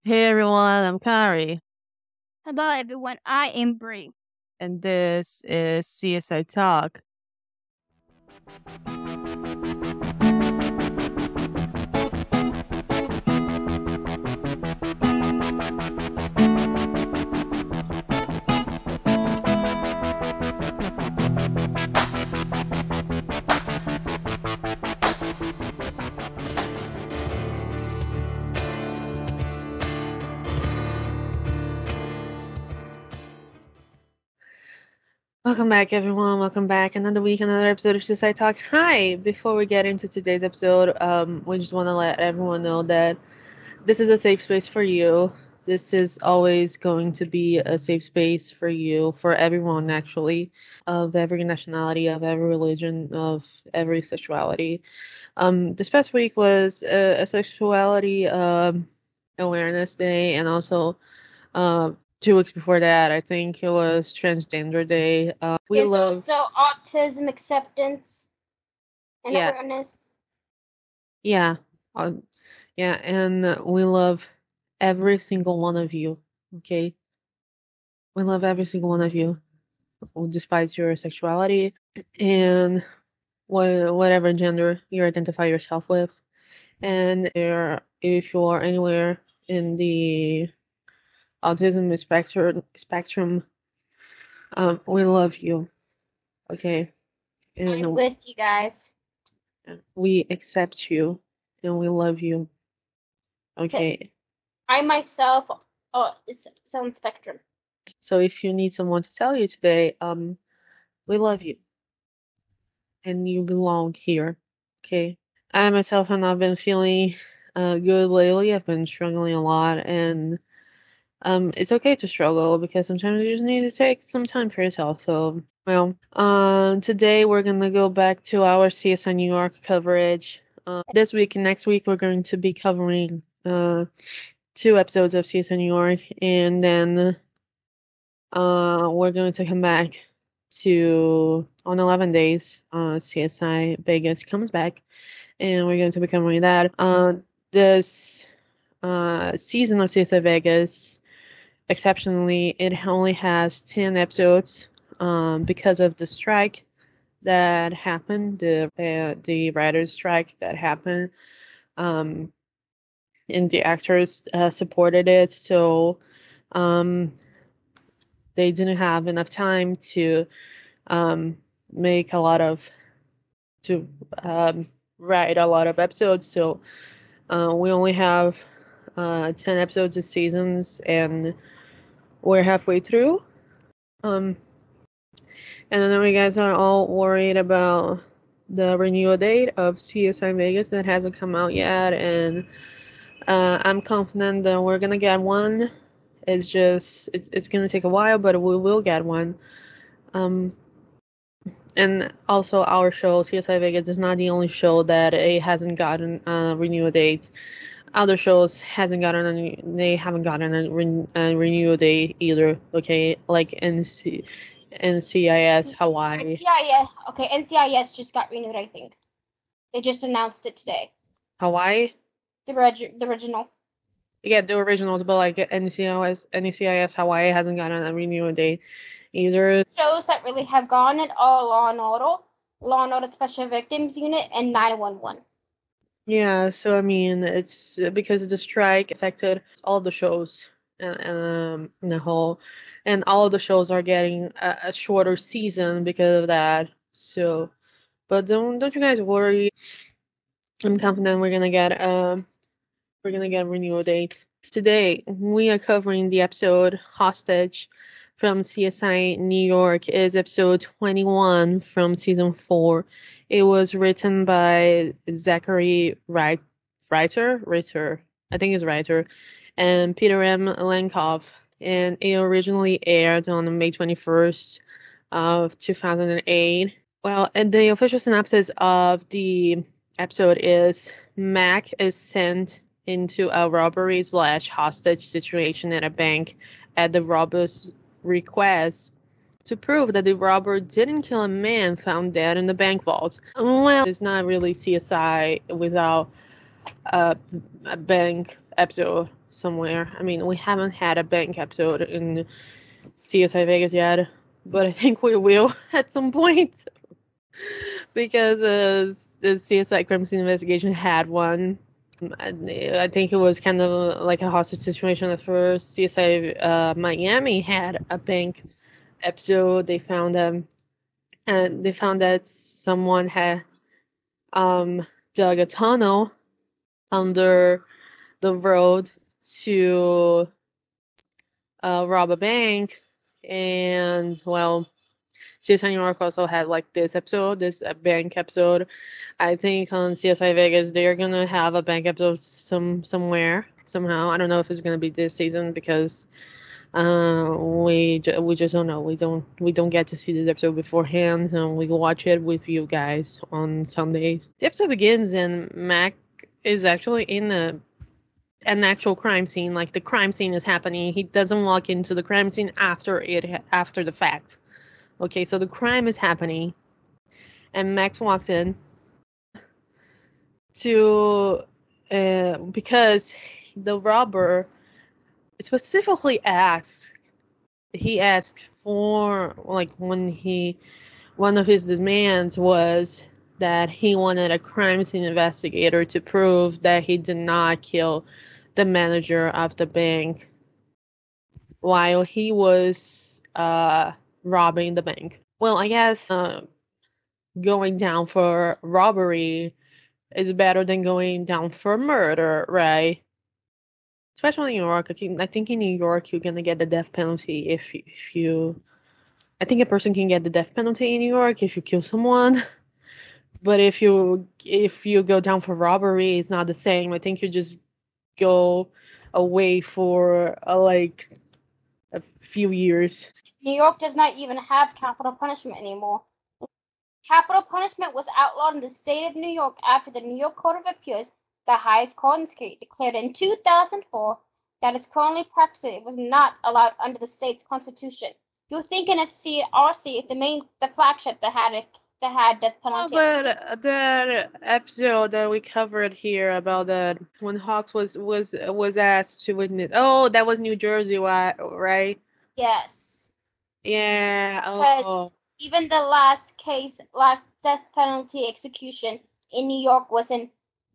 Hey everyone, I'm Kari, Hello everyone, I am Bree. and this is CSI Talk. Welcome back, everyone. Welcome back. Another week, another episode of CSI Talk. Hi! Before we get into today's episode, we just want to let everyone know that this is a safe space for you. This is always going to be a safe space for you, for everyone, actually, of every nationality, of every religion, of every sexuality. This past week was a sexuality awareness day, and also 2 weeks before that, I think it was Transgender Day. We It's love, also autism acceptance and yeah, awareness. yeah, uh, yeah, and we love every single one of you. Okay, we love every single one of you, despite your sexuality and whatever gender you identify yourself with. And if you are anywhere in the autism spectrum, we love you. Okay, I'm and with you guys. we accept you and we love you. Okay, Okay, I myself, it's on spectrum. so if you need someone to tell you today, we love you and you belong here. Okay, I myself have not been feeling good lately. I've been struggling a lot, and it's okay to struggle because sometimes you just need to take some time for yourself. So, well, today we're gonna go back to our CSI New York coverage. This week and next week we're going to be covering 2 episodes of CSI New York, and then we're going to come back to on 11 days. CSI Vegas comes back, and we're going to be covering that. This season of CSI Vegas, exceptionally, it only has 10 episodes because of the strike that happened, the writers' strike that happened. Um, and the actors supported it, so um, they didn't have enough time to um, make a lot of to write a lot of episodes. So we only have 10 episodes of seasons, and we're halfway through. Um, and I know you guys are all worried about the renewal date of CSI Vegas that hasn't come out yet, and I'm confident that we're gonna get one. It's gonna take a while, but we will get one. Um, and also our show, CSI Vegas, is not the only show that it hasn't gotten a renewal date. Other shows they haven't gotten a renewal date either. Okay, like NCIS Hawaii. NCIS, okay, NCIS just got renewed, I think. They just announced it today. Hawaii? The original. Yeah, the originals, but like NCIS Hawaii hasn't gotten a renewal date either. Shows that really have gone it are Law and Order Special Victims Unit, and 911. Yeah, so I mean, it's because the strike affected all the shows in the whole, and all of the shows are getting a shorter season because of that. So, but don't you guys worry. I'm confident we're gonna get a renewal date. Today we are covering the episode Hostage from CSI New York. Is episode 21 from season 4. It was written by Zachary Reiter, I think it's Reiter, and Peter M. Lankoff, and it originally aired on May 21st of 2008. Well, and the official synopsis of the episode is Mac is sent into a robbery slash hostage situation at a bank at the robber's request to prove that the robber didn't kill a man found dead in the bank vault. Well, it's not really CSI without a bank episode. somewhere. I mean, we haven't had a bank episode in CSI Vegas yet, but I think we will at some point because the CSI Crime Scene Investigation had one. I think it was kind of like a hostage situation at first. CSI Miami had a bank episode. They found that someone had dug a tunnel under the road to rob a bank, and well, CSI New York also had like this bank episode. I think on CSI Vegas they're gonna have a bank episode somewhere somehow. I don't know if it's gonna be this season because we just don't know. We don't get to see this episode beforehand, and we watch it with you guys on Sundays. The episode begins and Mac is actually in an actual crime scene. Like the crime scene is happening. He doesn't walk into the crime scene after the fact. Okay, so the crime is happening, and Max walks in to because the robber specifically asks for, like, one of his demands was that he wanted a crime scene investigator to prove that he did not kill the manager of the bank while he was robbing the bank. Well, I guess going down for robbery is better than going down for murder, right? Especially in New York. I think in New York you're gonna get the death penalty if you. I think a person can get the death penalty in New York if you kill someone, but if you go down for robbery, it's not the same. I think you just go away for like a few years. New York does not even have capital punishment anymore. Capital punishment was outlawed in the state of New York after the New York Court of Appeals, the highest court in the state, declared in 2004 that its currently practiced it was not allowed under the state's constitution. You're thinking of CRC, the flagship that had death penalty. Oh, but that episode that we covered here about that when Hawks was asked to witness. Oh, that was New Jersey, right? Yes. Yeah. Because even the last death penalty execution in New York was in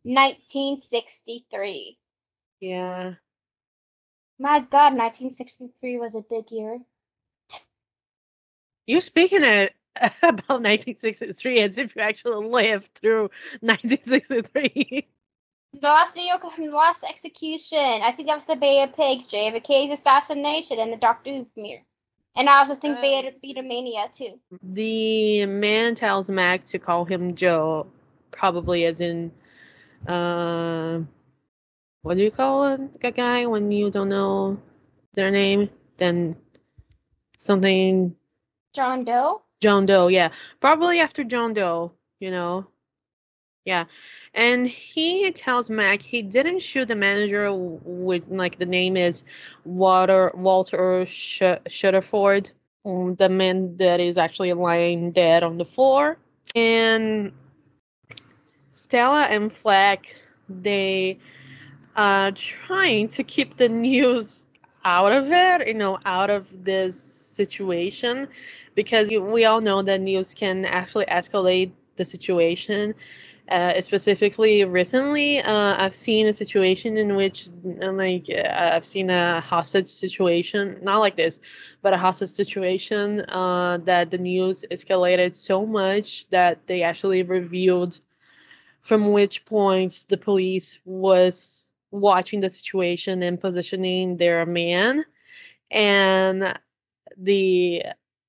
1963. Yeah. My God, 1963 was a big year. You're speaking about 1963 as if you actually lived through 1963. The last execution, I think that was the Bay of Pigs, JFK's assassination, and the Doctor Who premiere. And I also think Beatlemania too. The man tells Mac to call him Joe, probably as in, what do you call a guy when you don't know their name? Then something. John Doe? John Doe, yeah. Probably after John Doe, you know. Yeah. And he tells Mac he didn't shoot the manager with, like, the name is Walter Shutterford, the man that is actually lying dead on the floor. And Stella and Fleck, they are trying to keep the news out of it, out of this situation, because we all know that news can actually escalate the situation. Specifically, recently, I've seen a situation in which, I've seen a hostage situation, not like this, but a hostage situation that the news escalated so much that they actually revealed from which points the police was watching the situation and positioning their man, and the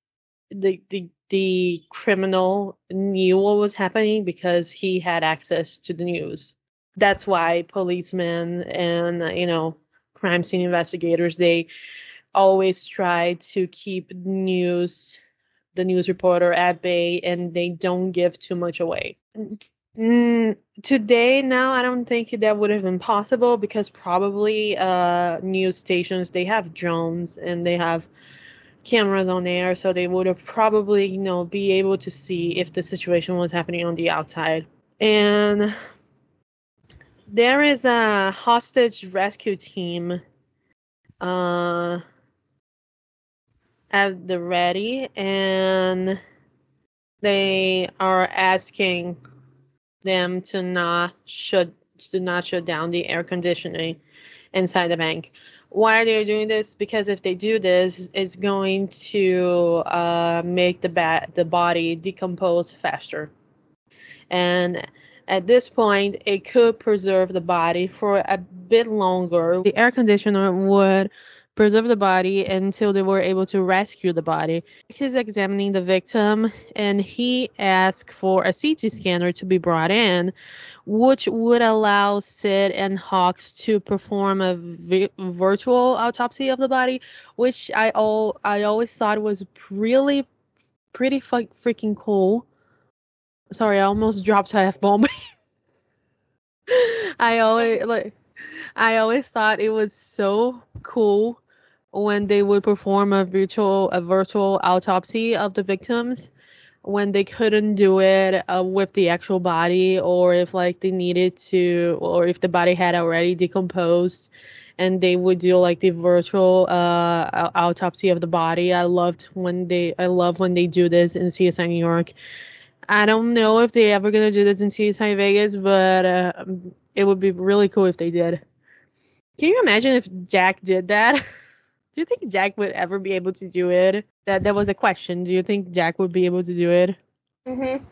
criminal knew what was happening because he had access to the news. That's why policemen and, crime scene investigators, they always try to keep the news reporter at bay, and they don't give too much away. Today, now, I don't think that would have been possible because probably news stations, they have drones and they have cameras on air, so they would have probably, be able to see if the situation was happening on the outside. And there is a hostage rescue team at the ready, and they are asking them to not shut down the air conditioning inside the bank. Why are they doing this? Because if they do this, it's going to make the body decompose faster. And at this point, it could preserve the body for a bit longer. The air conditioner would preserve the body until they were able to rescue the body. He's examining the victim, and he asked for a CT scanner to be brought in, which would allow Sid and Hawks to perform a virtual autopsy of the body, which I always thought was really pretty freaking cool. Sorry, I almost dropped a F-bomb. I always thought it was so cool when they would perform a virtual autopsy of the victims when they couldn't do it with the actual body, or if like they needed to, or if the body had already decomposed, and they would do like the virtual autopsy of the body. I love when they do this in CSI New York. I don't know if they're ever gonna do this in CSI Vegas, but it would be really cool if they did. Can you imagine if Jack did that? Do you think Jack would ever be able to do it? That was a question. Do you think Jack would be able to do it? Mhm.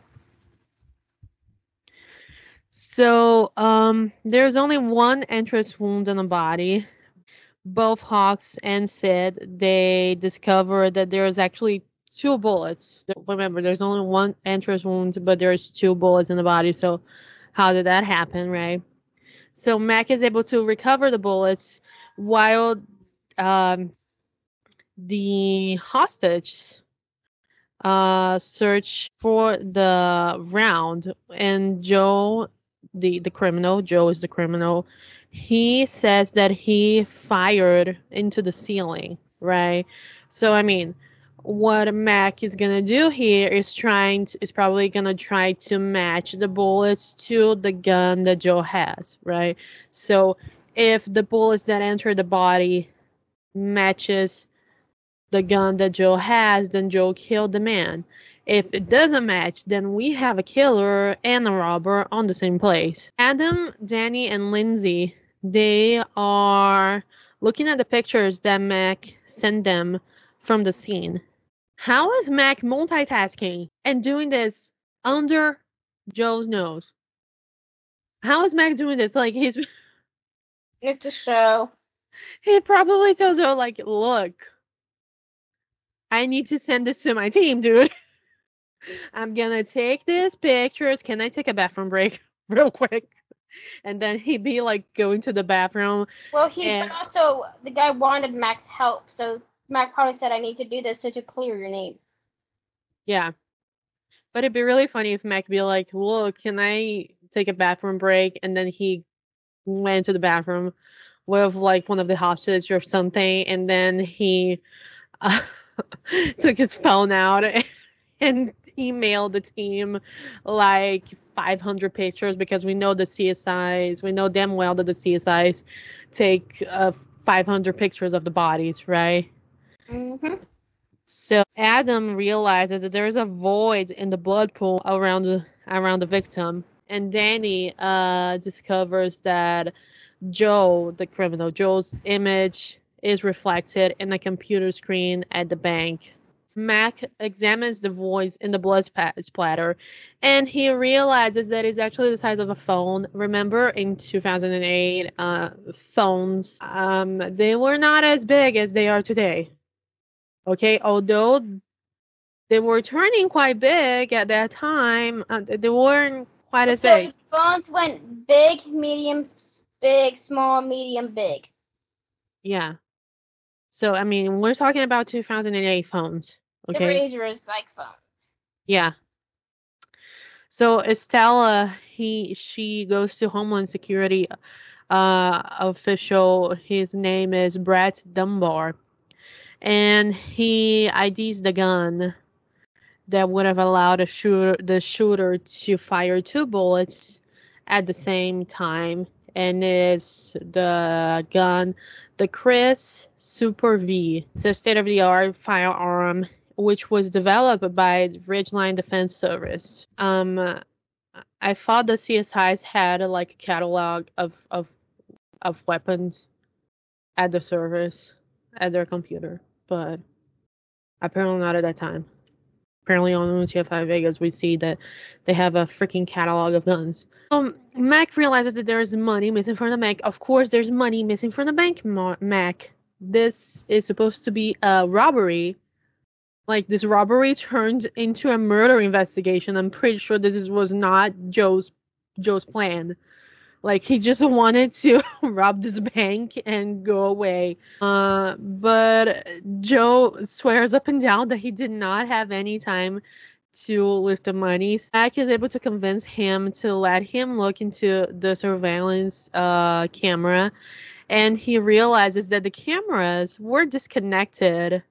So, there's only one entrance wound on the body. Both Hawks and Sid, they discovered that there's actually 2 bullets. Remember, there's only one entrance wound, but there's 2 bullets in the body. So, how did that happen, right? So Mac is able to recover the bullets while the hostage search for the round, and Joe is the criminal. He says that he fired into the ceiling, right? So I mean, what Mac is gonna do here is probably gonna try to match the bullets to the gun that Joe has, right? So if the bullets that enter the body matches the gun that Joe has, then Joe killed the man. If it doesn't match, then we have a killer and a robber on the same place. Adam, Danny, and Lindsay, they are looking at the pictures that Mac sent them from the scene. How is Mac multitasking and doing this under Joe's nose? How is Mac doing this? Like It's a show. He probably tells her like, look, I need to send this to my team, dude. I'm gonna take these pictures. Can I take a bathroom break real quick? And then he'd be like going to the bathroom. Well, the guy wanted Mac's help, so Mac probably said, I need to do this so to clear your name. Yeah. But it'd be really funny if Mac be like, look, can I take a bathroom break? And then he went to the bathroom with like one of the hostages or something, and then he took his phone out and emailed the team like 500 pictures, because we know damn well that the CSIs take 500 pictures of the bodies, right? Mm-hmm. So Adam realizes that there is a void in the blood pool around the victim, and Danny discovers that Joe's image is reflected in a computer screen at the bank. Mac examines the voids in the blood splatter, and he realizes that it's actually the size of a phone. Remember, in 2008, phones, they were not as big as they are today. Okay, although they were turning quite big at that time, they weren't quite as big. So phones went big, medium, big, small, medium, big. Yeah. So, I mean, we're talking about 2008 phones. Okay. The Razors-like phones. Yeah. So Estella, she goes to Homeland Security official. His name is Brett Dunbar, and he IDs the gun that would have allowed the shooter to fire 2 bullets at the same time and it's the gun, the Chris Super V. It's a state-of-the-art firearm which was developed by Ridgeline Defense Service. I thought the CSIs had like a catalog of weapons at the service, at their computer, but apparently not at that time. Apparently on UCFI Vegas we see that they have a freaking catalog of guns. Mac realizes that there is money missing from the bank. Of course there's money missing from the bank, Mac. This is supposed to be a robbery. Like, this robbery turned into a murder investigation. I'm pretty sure this was not Joe's plan. Like, he just wanted to rob this bank and go away. But Joe swears up and down that he did not have any time to lift the money. Mac is able to convince him to let him look into the surveillance camera, and he realizes that the cameras were disconnected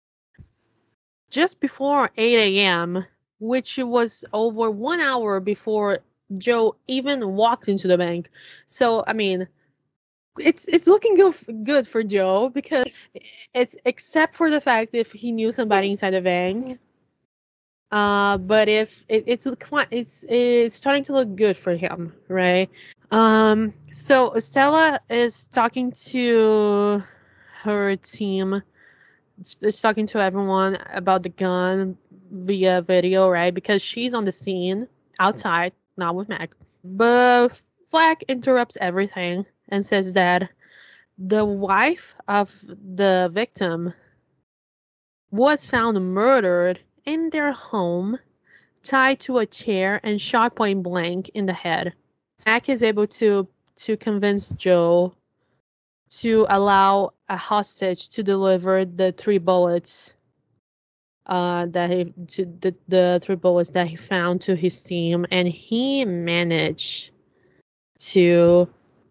just before 8 a.m., which was over 1 hour before Joe even walked into the bank. So, I mean, it's looking good for Joe, because it's, except for the fact if he knew somebody inside the bank. But if it's starting to look good for him, right? So Stella is talking to her team. Is talking to everyone about the gun via video, right? Because she's on the scene outside, not with Mac. But Flack interrupts everything and says that the wife of the victim was found murdered in their home, tied to a chair and shot point blank in the head. Mac is able to convince Joe to allow a hostage to deliver the 3 bullets the 3 bullets that he found to his team, and he managed to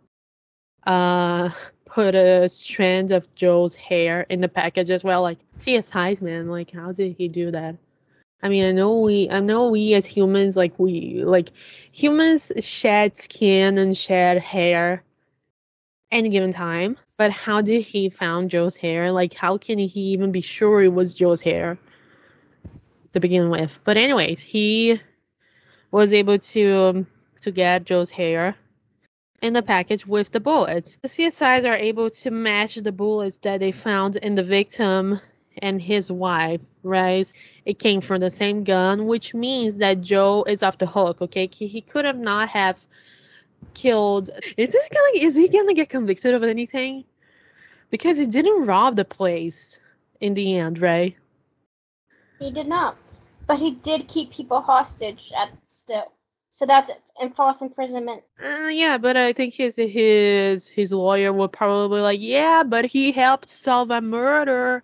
put a strand of Joe's hair in the package as well. Like, CSIs, man, like, how did he do that? I mean, I know we as humans, humans shed skin and shed hair any given time, but how did he found Joe's hair? Like, how can he even be sure it was Joe's hair to begin with? But anyways, he was able to get Joe's hair in the package with the bullets. The CSIs are able to match the bullets that they found in the victim and his wife, right? It came from the same gun, which means that Joe is off the hook, okay? He could have not have killed. Is he gonna get convicted of anything? Because he didn't rob the place in the end, right? He did not, but he did keep people hostage still. So that's false imprisonment. Yeah, but I think his lawyer will probably like, yeah, but he helped solve a murder.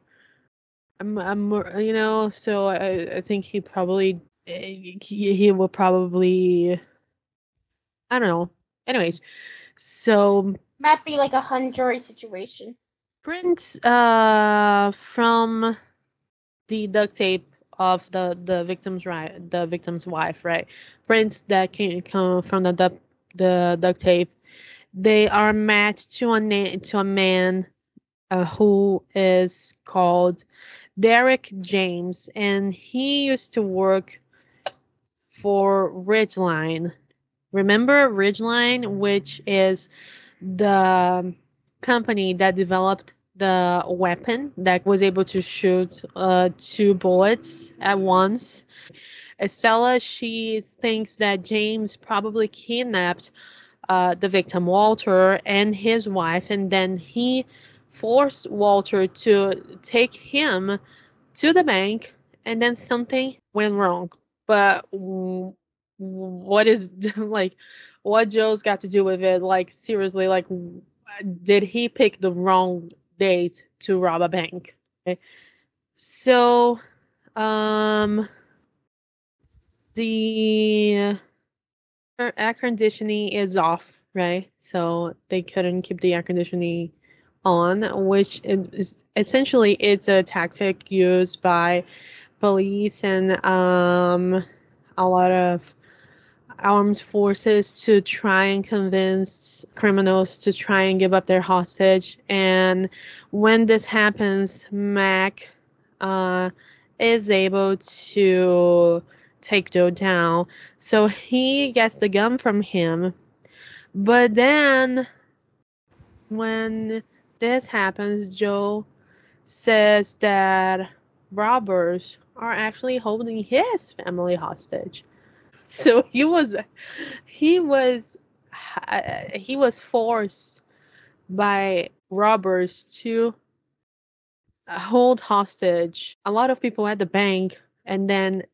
So I think he will probably, I don't know. Anyways, so might be like a hung jury situation. Prints from the duct tape of the victim's wife, right? Prints that come from the duct tape, they are matched to a man who is called Derek James, and he used to work for Ridgeline. Remember Ridgeline, which is the company that developed the weapon that was able to shoot 2 bullets at once. Estella, she thinks that James probably kidnapped the victim, Walter, and his wife, and then he forced Walter to take him to the bank, and then something went wrong. But what Joe's got to do with it? Like, seriously, like, did he pick the wrong date to rob a bank? Okay. So, the air conditioning is off, right? So they couldn't keep the air conditioning on, which is essentially it's a tactic used by police and a lot of armed forces to try and convince criminals to try and give up their hostage. And when this happens, Mac is able to take Joe down. So he gets the gun from him. But then when this happens, Joe says that robbers are actually holding his family hostage. So he was forced by robbers to hold hostage a lot of people at the bank, and then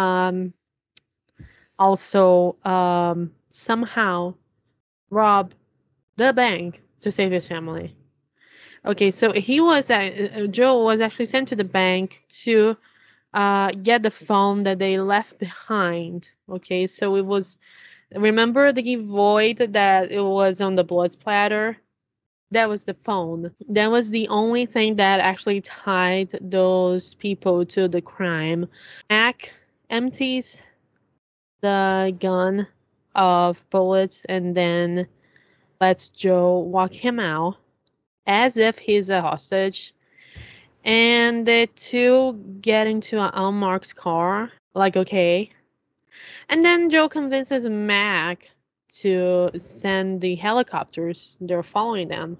also somehow rob the bank to save his family. Okay, so Joe was actually sent to the bank to get the phone that they left behind. Okay, so it was, remember the void that it was on the blood splatter? That was the phone. That was the only thing that actually tied those people to the crime. Mac empties the gun of bullets and then lets Joe walk him out as if he's a hostage. And the two get into an unmarked car, like, okay. And then Joe convinces Mac to send the helicopters. They're following them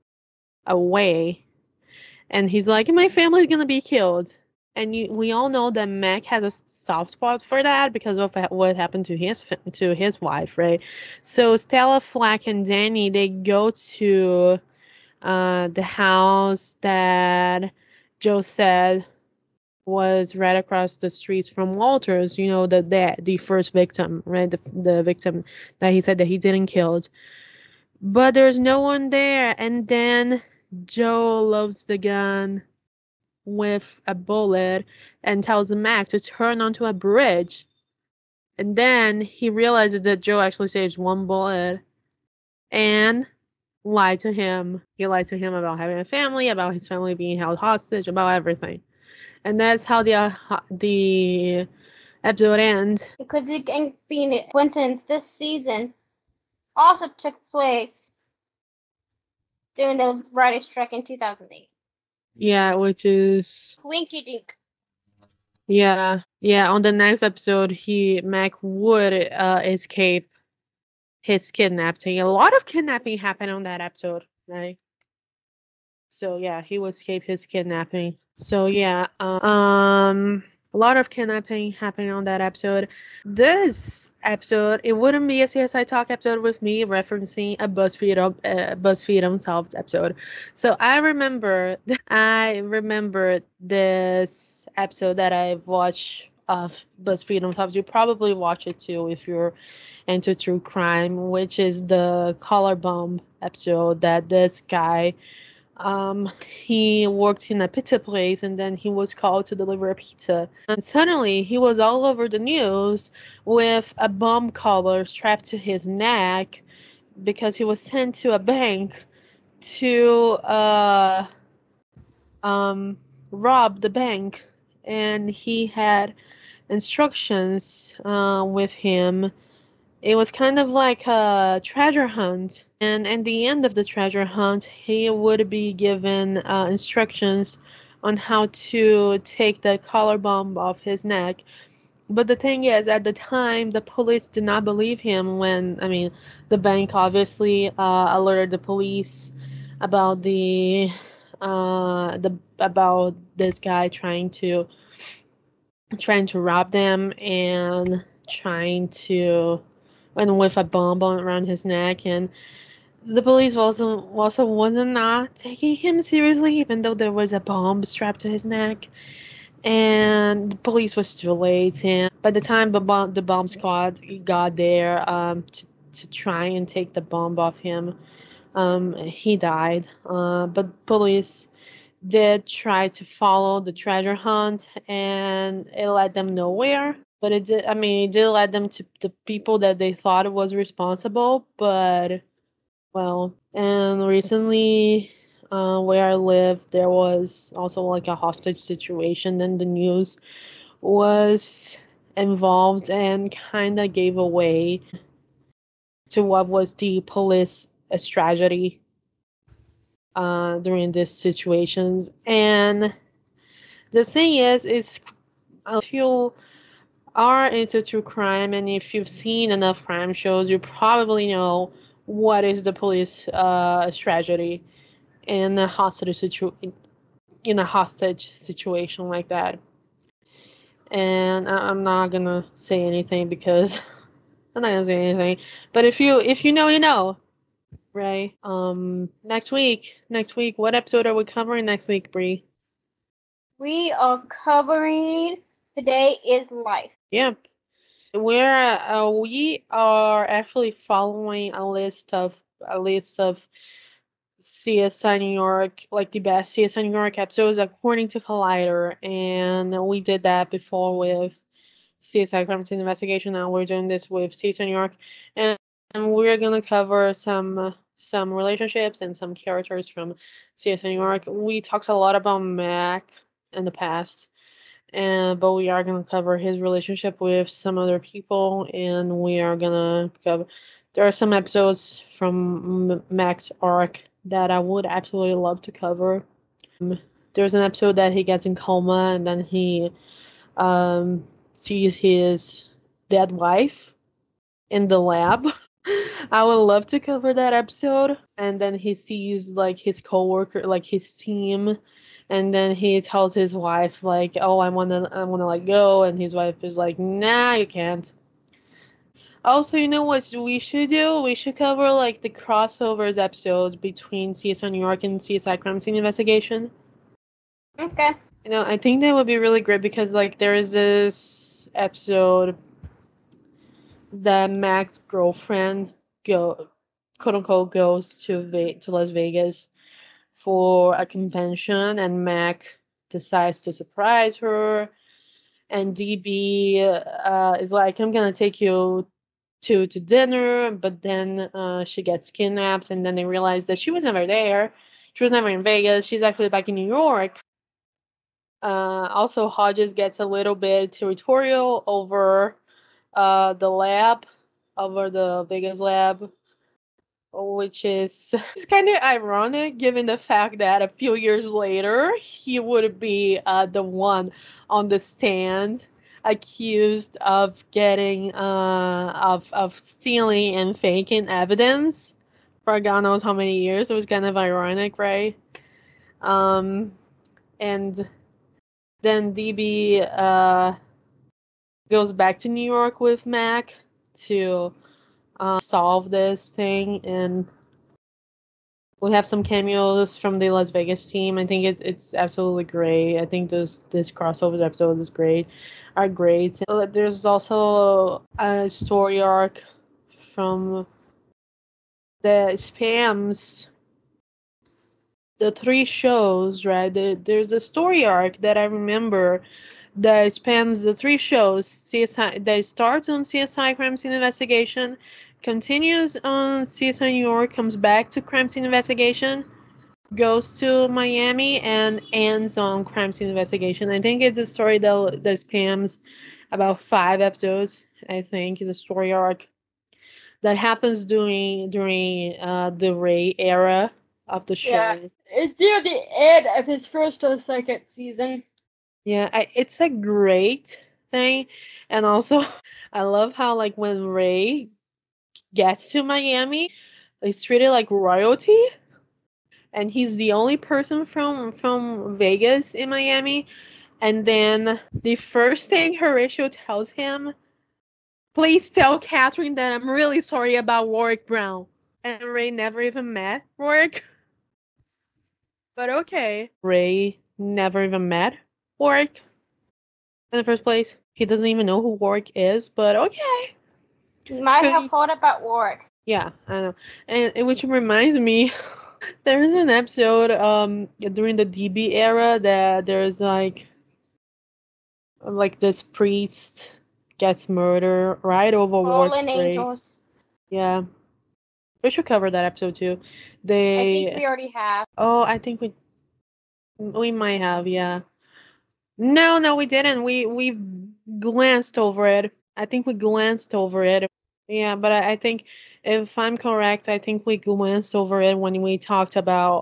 away. And he's like, my family's gonna be killed. And we all know that Mac has a soft spot for that because of what happened to his wife, right? So Stella, Flack, and Danny, they go to the house that Joe said was right across the streets from Walter's, the first victim, right? The victim that he said that he didn't kill. But there's no one there. And then Joe loads the gun with a bullet and tells Mac to turn onto a bridge. And then he realizes that Joe actually saves one bullet and lied to him. He lied to him about having a family, about his family being held hostage, about everything. And that's how the episode ends. Because it can be a coincidence, this season also took place during the writer's strike in 2008. Yeah, which is Winky Dink. Yeah. On the next episode, Mac would escape his kidnapping. A lot of kidnapping happened on that episode, right? So yeah, he would escape his kidnapping. So yeah, a lot of kidnapping happened on that episode. This episode, it wouldn't be a CSI Talk episode with me referencing a BuzzFeed Unsolved episode. So I remember this episode that I've watched of BuzzFeed Unsolved. You probably watch it too if you're into true crime, which is the collar bomb episode that this guy. He worked in a pizza place and then he was called to deliver a pizza. And suddenly he was all over the news with a bomb collar strapped to his neck because he was sent to a bank to rob the bank. And he had instructions with him. It was kind of like a treasure hunt. And at the end of the treasure hunt, he would be given instructions on how to take the collar bomb off his neck. But the thing is, at the time, the police did not believe him the bank obviously alerted the police about about this guy trying to rob them and with a bomb around his neck, and the police also wasn't not taking him seriously, even though there was a bomb strapped to his neck, and the police was too late. And by the time the bomb squad got there to try and take the bomb off him, he died. But police did try to follow the treasure hunt, and it led them nowhere. But it did lead them to the people that they thought was responsible. But, well, and recently, where I live, there was also like a hostage situation, and the news was involved and kind of gave away to what was the police strategy during these situations. And the thing is if you are into true crime and if you've seen enough crime shows, you probably know what is the police strategy in a hostage situation like that. And I'm not gonna say anything because I'm not gonna say anything. But if you know, you know, right? Next week, what episode are we covering next week, Bree? We are covering Today is Life. Yep. We are actually following a list of CSI New York, like the best CSI New York episodes according to Collider, and we did that before with CSI Crime Scene Investigation. Now we're doing this with CSI New York, and we're gonna cover some relationships and some characters from CSI New York. We talked a lot about Mac in the past, but we are gonna cover his relationship with some other people, and we are gonna cover. There are some episodes from Mac's arc that I would absolutely love to cover. There's an episode that he gets in coma and then he sees his dead wife in the lab. I would love to cover that episode. And then he sees like his coworker, like his team, and then he tells his wife like, "Oh, I wanna let go," and his wife is like, "Nah, you can't." Also, you know what we should do? We should cover like the crossovers episodes between CSI New York and CSI Crime Scene Investigation. Okay. You know, I think that would be really great because like there is this episode that Mac's girlfriend quote unquote goes to Las Vegas for a convention, and Mac decides to surprise her, and DB is like, "I'm gonna take you to dinner," but then she gets kidnapped, and then they realize that she was never there. She was never in Vegas. She's actually back in New York. Also, Hodges gets a little bit territorial over the Vegas lab, which is it's kind of ironic given the fact that a few years later he would be the one on the stand accused of getting of stealing and faking evidence for God knows how many years. It was kind of ironic, right? And then DB goes back to New York with Mac to solve this thing, and we have some cameos from the Las Vegas team. I think it's absolutely great. I think this crossover episode is great. Are great. There's also a story arc from the Spams, the 3 shows, right? There's a story arc that I remember that spans the 3 shows. CSI that starts on CSI Crime Scene Investigation, continues on CSI New York, comes back to Crime Scene Investigation, goes to Miami, and ends on Crime Scene Investigation. I think it's a story that spans about 5 episodes. I think it's a story arc that happens during the Ray era of the show. Yeah, it's near the end of his first or second season. Yeah, it's a great thing, and also I love how like when Ray gets to Miami, he's treated like royalty, and he's the only person from Vegas in Miami. And then the first thing Horatio tells him, "Please tell Catherine that I'm really sorry about Warwick Brown." And Ray never even met Warwick. But okay. Ray never even met Warwick in the first place. He doesn't even know who Warwick is, but okay. You might have heard about Warwick. Yeah, I know. And which reminds me, there's an episode during the DB era that there's like this priest gets murdered right over Warwick's grave. Angels. Yeah. We should cover that episode too. I think we already have. Oh, I think we might have, yeah. No, we didn't. We glanced over it. I think we glanced over it. Yeah, but I think if I'm correct, I think we glanced over it when we talked about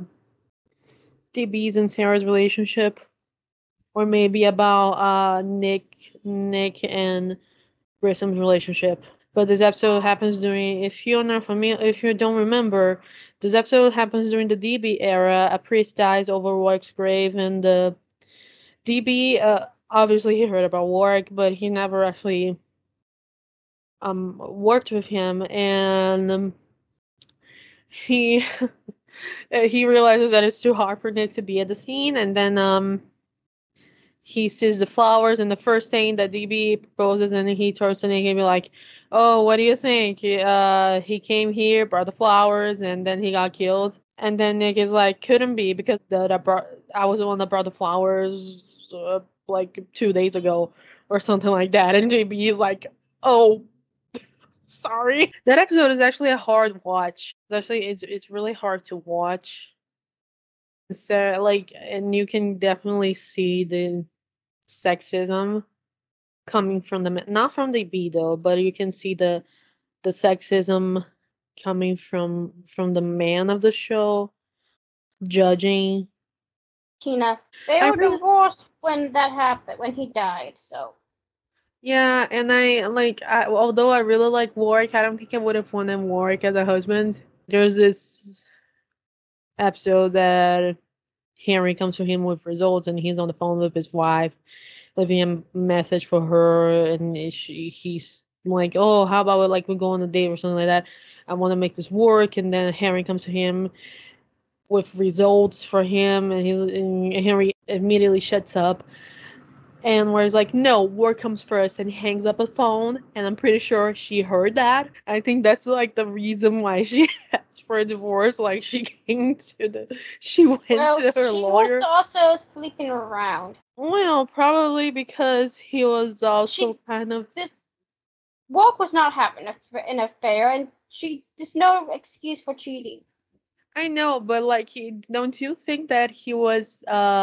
DB's and Sarah's relationship, or maybe about Nick and Grissom's relationship. But this episode happens during, if you're not familiar, if you don't remember, this episode happens during the DB era. A priest dies over Warwick's grave, and the DB obviously he heard about Warwick, but he never actually worked with him, and he he realizes that it's too hard for Nick to be at the scene, and then he sees the flowers, and the first thing that DB proposes, and he turns to Nick and be like, "Oh, what do you think? He came here, brought the flowers, and then he got killed." And then Nick is like, "Couldn't be because I was the one that brought the flowers like 2 days ago or something like that." And DB is like, "Oh, sorry." That episode is actually a hard watch. It's really hard to watch. So like, and you can definitely see the sexism coming from not from the B though, but you can see the sexism coming from the man of the show judging Tina. They were divorced when that happened, when he died, so. Yeah, and although I really like Warwick, I don't think I would have wanted Warwick as a husband. There's this episode that Henry comes to him with results, and he's on the phone with his wife, leaving a message for her, and he's like, "Oh, how about like we go on a date or something like that? I want to make this work." And then Henry comes to him with results for him, and Henry immediately shuts up. And where he's like, "No, work comes first," and he hangs up a phone, and I'm pretty sure she heard that. I think that's like the reason why she asked for a divorce. Like she went to her lawyer. She was also sleeping around. Well, probably because he was also kind of. Walk was not having an affair, and there's no excuse for cheating. I know, but like, don't you think that he was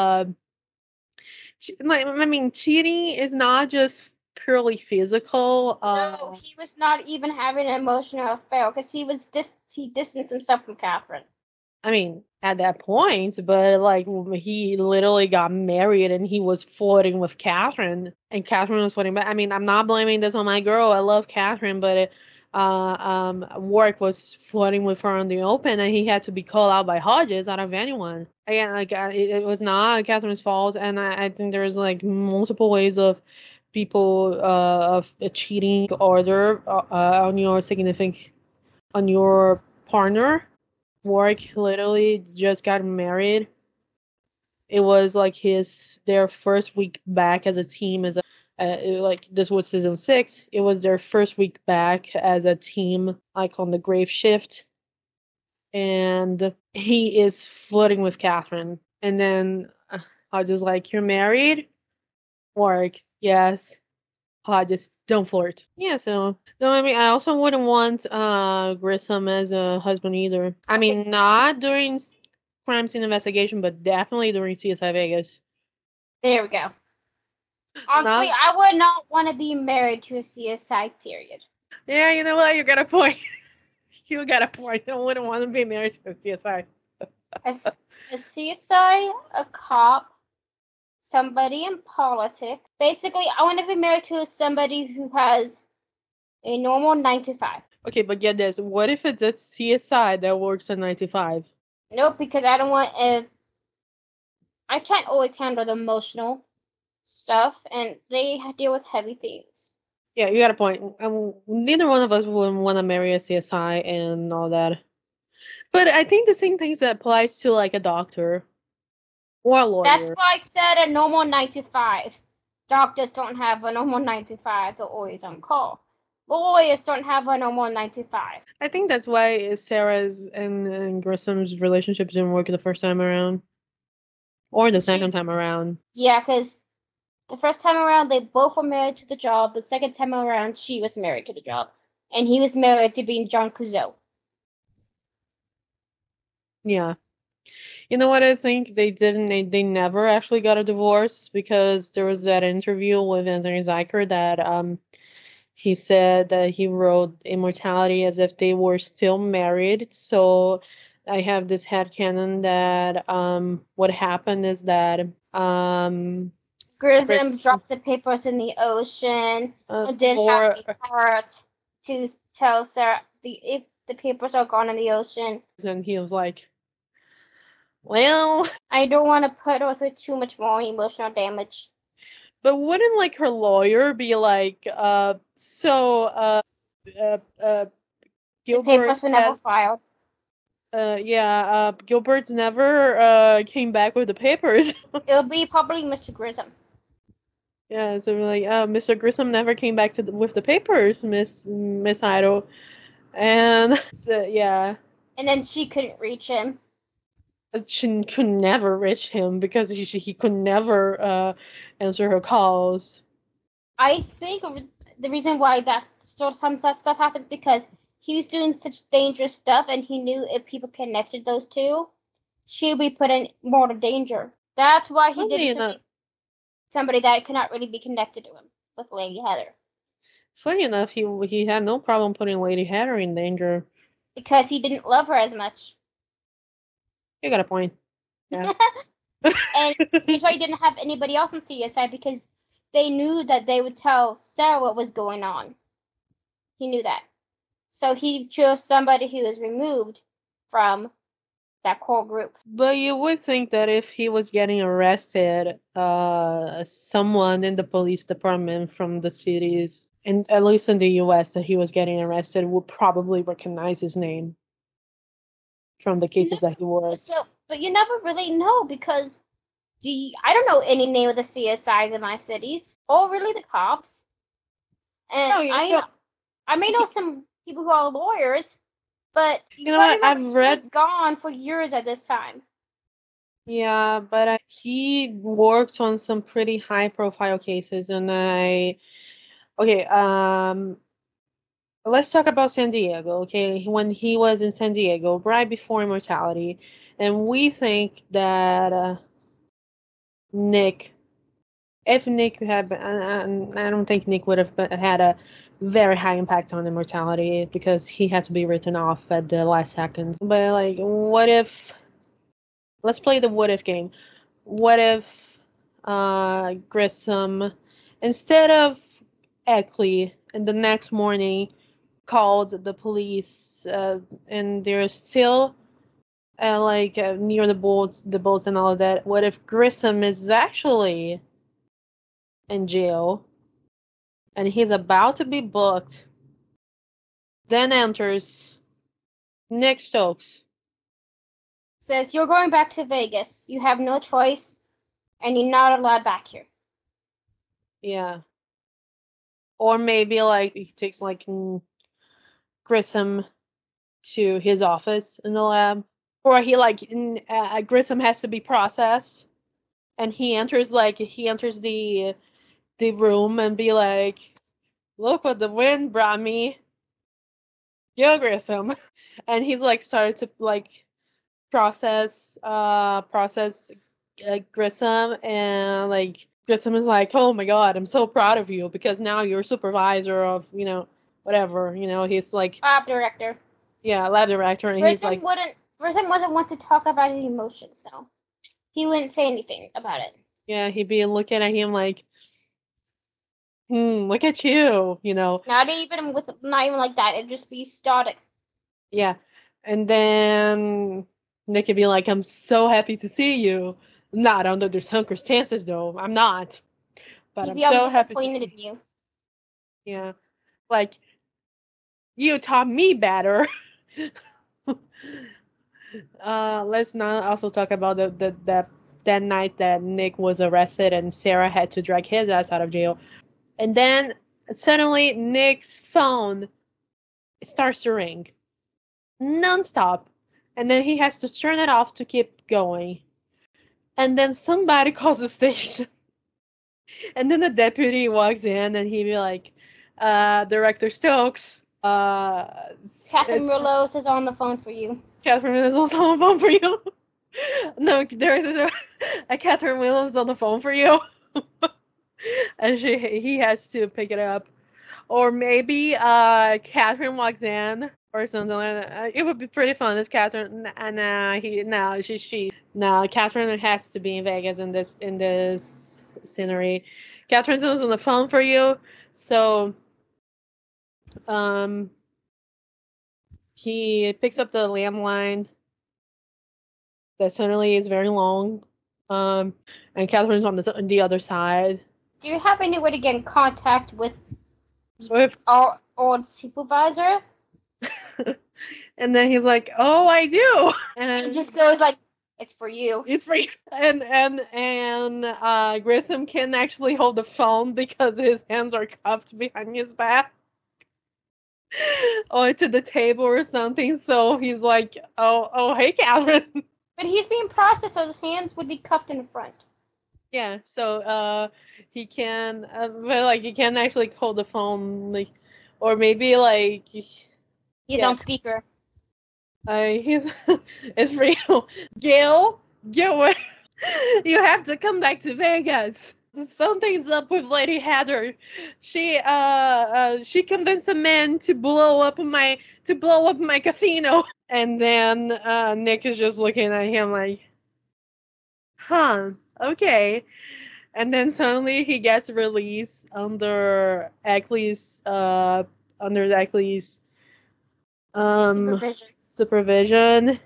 I mean, cheating is not just purely physical. No, he was not even having an emotional affair because he distanced himself from Catherine. I mean, at that point, but like he literally got married and he was flirting with Catherine, and Catherine was flirting back. I mean, I'm not blaming this on my girl. I love Catherine, but Warwick was flirting with her in the open, and he had to be called out by Hodges out of anyone. Again, like it was not Catherine's fault, and I think there's like multiple ways of people of cheating order on your partner. Warwick literally just got married. It was like their first week back as a team like this was season 6. It was their first week back as a team, like on the grave shift, and he is flirting with Catherine. And then Hodges like, "You're married?" Warwick, "Yes." Hodges, "Don't flirt." Yeah, so no, I mean, I also wouldn't want Grissom as a husband either. I mean, not during crime scene investigation, but definitely during CSI Vegas. There we go. Honestly, I would not want to be married to a CSI, period. Yeah, you know what? You got a point. You got a point. I wouldn't want to be married to a CSI. A CSI, a cop, somebody in politics. Basically, I want to be married to somebody who has a normal 9 to 5. Okay, but get this. What if it's a CSI that works a 9 to 5? Nope, because I don't want I can't always handle the emotional stuff, and they deal with heavy things. Yeah, you got a point. Neither one of us would want to marry a CSI and all that. But I think the same things that applies to like a doctor or a lawyer. That's why I said a normal 9 to 5. Doctors don't have a normal 9 to 5. They're always on call. Lawyers don't have a normal 9 to 5. I think that's why Sarah's and Grissom's relationship didn't work the first time around. Or the second time around. Yeah, because the first time around, they both were married to the job. The second time around, she was married to the job. And he was married to being John Cusack. Yeah. You know what I think they didn't? They never actually got a divorce because there was that interview with Anthony Zuiker that he said that he wrote Immortality as if they were still married. So I have this headcanon that what happened is that Grissom Chris dropped the papers in the ocean and didn't or have the heart to tell Sarah if the papers are gone in the ocean. and he was like, well, I don't want to put her through too much more emotional damage. but wouldn't like her lawyer be like, The Gilbert papers were never has filed. Gilbert's never came back with the papers. It'll be probably Mr. Grissom. Yeah, so we're like, Mr. Grissom never came back with the papers, Miss Idol, and so, yeah, And then she couldn't reach him. she could never reach him because he could never answer her calls. I think the reason why some of that stuff happens because he was doing such dangerous stuff, and he knew if people connected those two, she would be put in mortal danger. That's why he did somebody that could not really be connected to him with Lady Heather. Funny enough, he had no problem putting Lady Heather in danger because he didn't love her as much. You got a point. Yeah. And here's why he didn't have anybody else on CSI, because they knew that they would tell Sarah what was going on. He knew that. So he chose somebody who was removed from that core group. But you would think that if he was getting arrested, someone in the police department from the cities, and at least in the US, that he was getting arrested would probably recognize his name from the cases that he worked. But you never really know, because I don't know any name of the CSIs in my cities, or really the cops. And I may know some people who are lawyers, but I've read was gone for years at this time. Yeah, but he worked on some pretty high-profile cases, and let's talk about San Diego. Okay, when he was in San Diego right before Immortality, and we think that if Nick had been, I don't think Nick would have had a very high impact on Immortality because he had to be written off at the last second. But like, what if? Let's play the what if game. What if Grissom, instead of Eckley, and the next morning called the police, and they're still near the boats and all of that. What if Grissom is actually in jail and he's about to be booked? Then enters Nick Stokes. Says, you're going back to Vegas. You have no choice, and you're not allowed back here. Yeah. Or maybe he takes Grissom to his office in the lab. Or he Grissom has to be processed, and he enters the room and be like, look what the wind brought me. Yo, Grissom. And he's started to process Grissom, and Grissom is like, oh my god, I'm so proud of you because now you're supervisor of whatever, he's lab director. Yeah, lab director, and Grissom wasn't want to talk about his emotions though. He wouldn't say anything about it. Yeah, he'd be looking at him like, look at you, Not even like that. It'd just be static. Yeah, and then Nick could be like, I'm so happy to see you. Not under the circumstances, though. I'm not. But I'm so happy to see in you. Yeah. You taught me better. Let's not also talk about that night that Nick was arrested and Sarah had to drag his ass out of jail. And then suddenly Nick's phone starts to ring. Non-stop. And then he has to turn it off to keep going. And then somebody calls the station. And then the deputy walks in and he'd be like, Director Stokes. Catherine Merlos is on the phone for you. Catherine is also on the phone for you. No, there's a Catherine Williams on the phone for you. And he has to pick it up. Or maybe Catherine walks in or something like that. It would be pretty fun if Catherine Catherine has to be in Vegas in this scenery. Catherine's on the phone for you. So he picks up the landline that suddenly is very long. And Catherine's on the other side. Do you have any way to get in contact with With our old supervisor? And then he's like, "Oh, I do." And just goes like, "It's for you." It's for you. And Grissom can't actually hold the phone because his hands are cuffed behind his back or to the table or something. So he's like, "Oh, hey, Catherine." But he's being processed, so his hands would be cuffed in front. Yeah. So he can, but like he can't actually hold the phone, like, or maybe like he's on speaker. It's for you, Gail. You have to come back to Vegas. Something's up with Lady Heather. She convinced a man to blow up my casino. And then Nick is just looking at him like, huh, okay. And then suddenly he gets released under Ackley's supervision.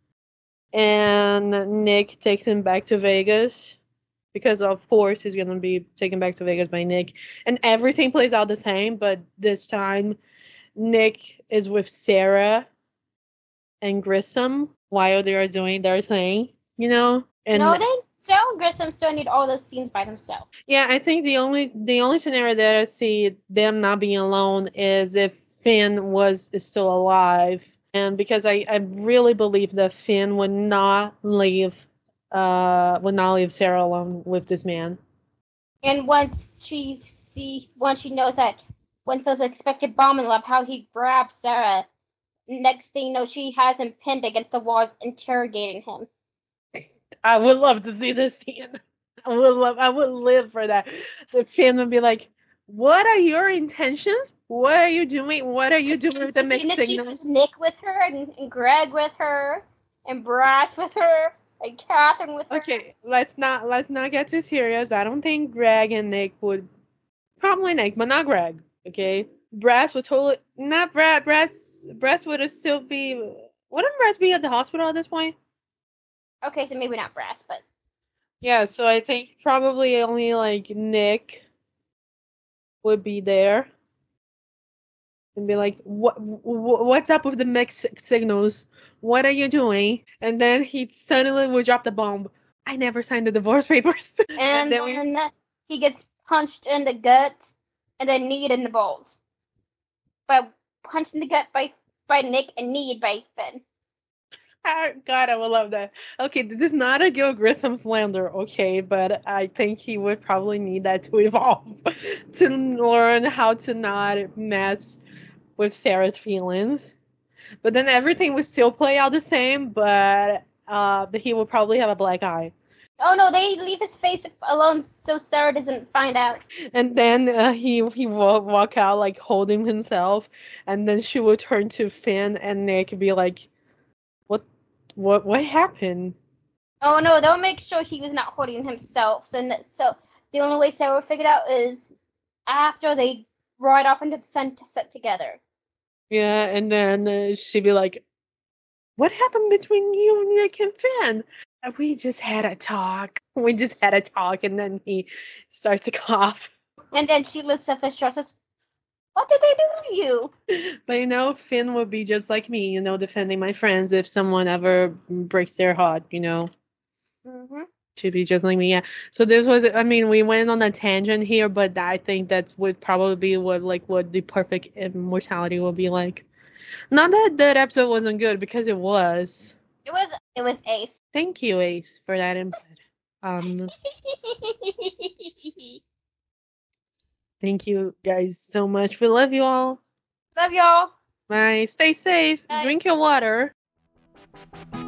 And Nick takes him back to Vegas because, of course, he's going to be taken back to Vegas by Nick. And everything plays out the same, but this time Nick is with Sarah and Grissom while they are doing their thing, you know? And no, Sarah and Grissom still need all those scenes by themselves. Yeah, I think the only scenario that I see them not being alone is if Finn is still alive. And because I really believe that Finn would not leave Sarah alone with this man. And once she knows that once there's an expected bomb in the lab, how he grabs Sarah, next thing you know, she has him pinned against the wall, interrogating him. I would love to see this scene. I would live for that. So Finn would be like, "What are your intentions? What are you doing? What are you doing with the mixed signals?" Nick with her, and Greg with her, and Brass with her, and Catherine with her. Okay, let's not get too serious. I don't think Greg and Nick would. Probably Nick, but not Greg. Okay, Brass would totally not Brass would still be. Wouldn't Brass be at the hospital at this point? Okay, so maybe not Brass, but. Yeah, so I think probably only like Nick would be there and be like, what's up with the mixed signals? What are you doing? And then he suddenly would drop the bomb. I never signed the divorce papers. And then he gets punched in the gut and then kneed in the balls. But punched in the gut by Nick and kneed by Finn. God, I would love that. Okay, this is not a Gil Grissom slander, okay, but I think he would probably need that to evolve to learn how to not mess with Sarah's feelings. But then everything would still play out the same, but he would probably have a black eye. Oh no, they leave his face alone so Sarah doesn't find out. And then he walk out like holding himself, and then she would turn to Finn and Nick and be like, What happened? Oh no, they'll make sure he was not holding himself. So the only way Sarah would figure it out is after they ride off into the sunset together. Yeah, and then she'd be like, "What happened between you and Nick and Finn?" We just had a talk. And then he starts to cough. And then she lifts up his shirt and says, "What did they do to you?" But Finn would be just like me, defending my friends if someone ever breaks their heart, Mm-hmm. She'd be just like me, yeah. So this was, we went on a tangent here, but I think that's would probably be what the perfect immortality would be like. Not that episode wasn't good, because it was. It was Ace. Thank you, Ace, for that input. Thank you guys so much. We love you all. Love y'all. Bye. Stay safe. Bye. Drink your water.